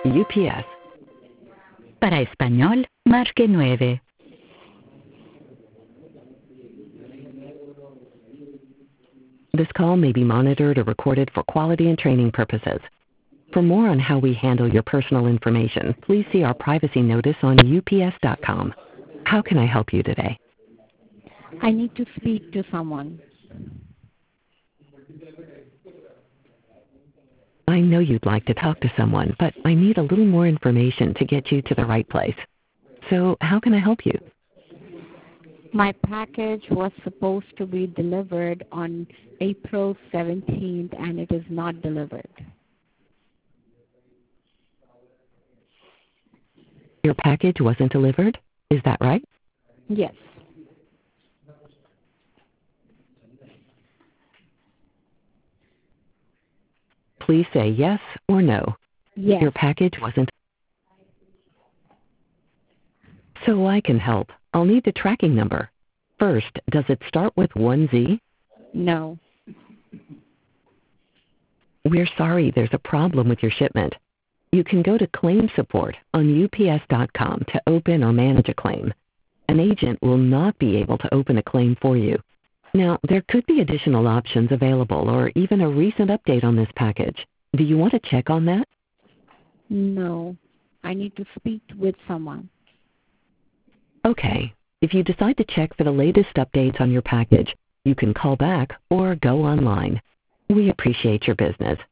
UPS. Para español, marque 9. This call may be monitored or recorded for quality and training purposes. For more on how we handle your personal information, please see our privacy notice on ups.com. How can I help you today? I need to speak to someone. I know you'd like to talk to someone, but I need a little more information to get you to the right place. So how can I help you? My package was supposed to be delivered on April 17th and it is not delivered. Your package wasn't delivered? Is that right? Yes. Please say yes or no. Yes. Your package wasn't. So I can help. I'll need the tracking number. First, does it start with 1Z? No. We're sorry there's a problem with your shipment. You can go to Claim Support on ups.com to open or manage a claim. An agent will not be able to open a claim for you. Now, there could be additional options available or even a recent update on this package. Do you want to check on that? No. I need to speak with someone. Okay. If you decide to check for the latest updates on your package, you can call back or go online. We appreciate your business.